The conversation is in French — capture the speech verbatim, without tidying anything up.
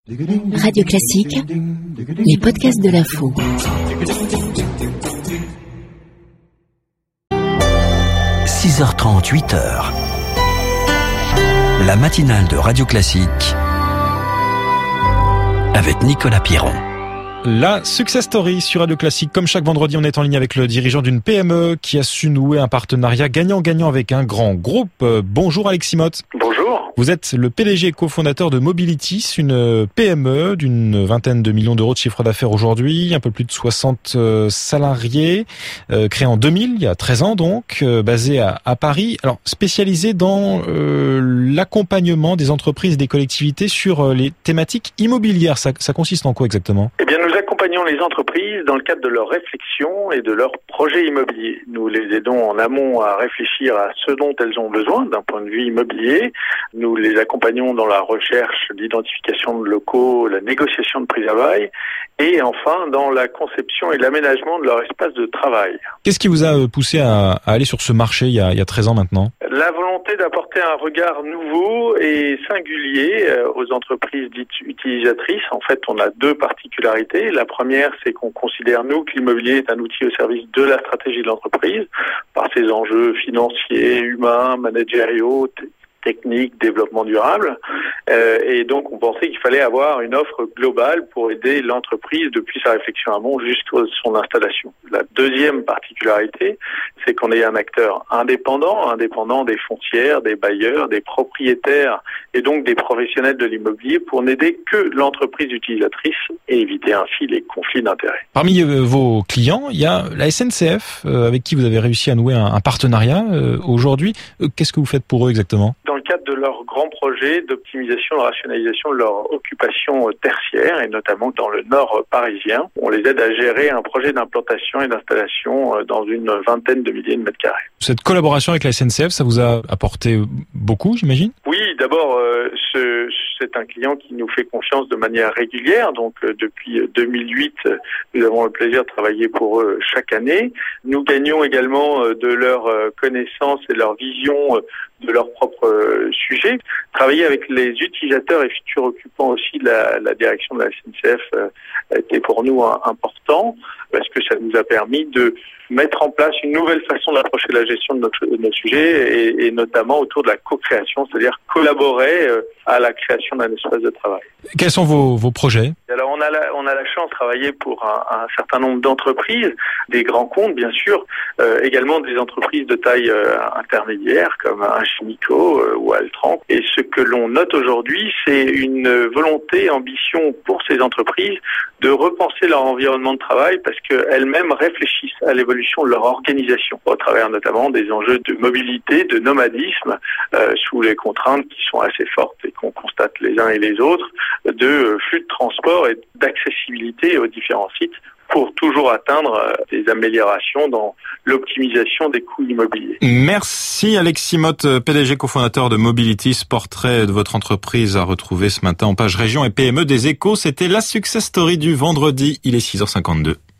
Radio Classique, les podcasts de l'info. six heures trente, huit heures. La matinale de Radio Classique avec Nicolas Piron. La Success Story sur Radio Classique. Comme chaque vendredi, on est en ligne avec le dirigeant d'une P M E qui a su nouer un partenariat gagnant-gagnant avec un grand groupe. Bonjour Alexis Motte. Bonjour. Vous êtes le P D G et cofondateur de Mobilitis, une P M E d'une vingtaine de millions d'euros de chiffre d'affaires aujourd'hui, un peu plus de soixante salariés, euh, créée en deux mille, il y a treize ans donc, euh, basée à, à Paris. Alors spécialisée dans euh, l'accompagnement des entreprises et des collectivités sur euh, les thématiques immobilières. Ça, ça consiste en quoi exactement ? Eh bien, nous accompagnons les entreprises dans le cadre de leur réflexion et de leurs projets immobiliers. Nous les aidons en amont à réfléchir à ce dont elles ont besoin d'un point de vue immobilier. Nous les accompagnons dans la recherche d'identification de locaux, la négociation de prix à bail et enfin dans la conception et l'aménagement de leur espace de travail. Qu'est-ce qui vous a poussé à, à aller sur ce marché il y, a, il y a treize ans maintenant ? La volonté d'apporter un regard nouveau et singulier aux entreprises dites utilisatrices. En fait, on a deux particularités. La première, c'est qu'on considère, nous, que l'immobilier est un outil au service de la stratégie de l'entreprise par ses enjeux financiers, humains, managériaux, technique, développement durable. Euh, et donc, on pensait qu'il fallait avoir une offre globale pour aider l'entreprise depuis sa réflexion amont jusqu'à son installation. La deuxième particularité, c'est qu'on est un acteur indépendant, indépendant des foncières, des bailleurs, des propriétaires et donc des professionnels de l'immobilier pour n'aider que l'entreprise utilisatrice et éviter ainsi les conflits d'intérêts. Parmi euh, vos clients, il y a la S N C F euh, avec qui vous avez réussi à nouer un, un partenariat euh, aujourd'hui. Euh, qu'est-ce que vous faites pour eux exactement ? Dans le cadre de leur grand projet d'optimisation et de rationalisation de leur occupation tertiaire, et notamment dans le nord parisien, on les aide à gérer un projet d'implantation et d'installation dans une vingtaine de milliers de mètres carrés. Cette collaboration avec la S N C F, ça vous a apporté beaucoup, j'imagine ? Oui, d'abord, euh, ce, c'est un client qui nous fait confiance de manière régulière. Donc, euh, depuis deux mille huit, nous avons le plaisir de travailler pour eux chaque année. Nous gagnons également euh, de leur euh, connaissance et de leur vision euh, de leur propre euh, sujet. Travailler avec les utilisateurs et futurs occupants aussi de la, la direction de la S N C F euh, a été pour nous un, important parce que ça nous a permis de mettre en place une nouvelle façon d'approcher la gestion de notre, de notre sujet et, et notamment autour de la co-création, c'est-à-dire collaborer euh, à la création d'un espace de travail. Quels sont vos, vos projets ? Alors on a la, on a la chance de travailler pour un, un certain nombre d'entreprises, des grands comptes bien sûr, euh, également des entreprises de taille euh, intermédiaire comme Ingenico euh, ou Altran. Et ce que l'on note aujourd'hui, c'est une volonté, ambition pour ces entreprises de repenser leur environnement de travail parce qu'elles-mêmes réfléchissent à l'évolution de leur organisation au travers notamment des enjeux de mobilité, de nomadisme euh, sous les contraintes qui sont assez fortes et qu'on constate les uns et les autres, de flux de transport et d'accessibilité aux différents sites pour toujours atteindre des améliorations dans l'optimisation des coûts immobiliers. Merci Alexis Motte, P D G cofondateur de Mobilitis. Portrait de votre entreprise à retrouver ce matin en page région et P M E des Échos. C'était la Success Story du vendredi. Il est six heures cinquante-deux.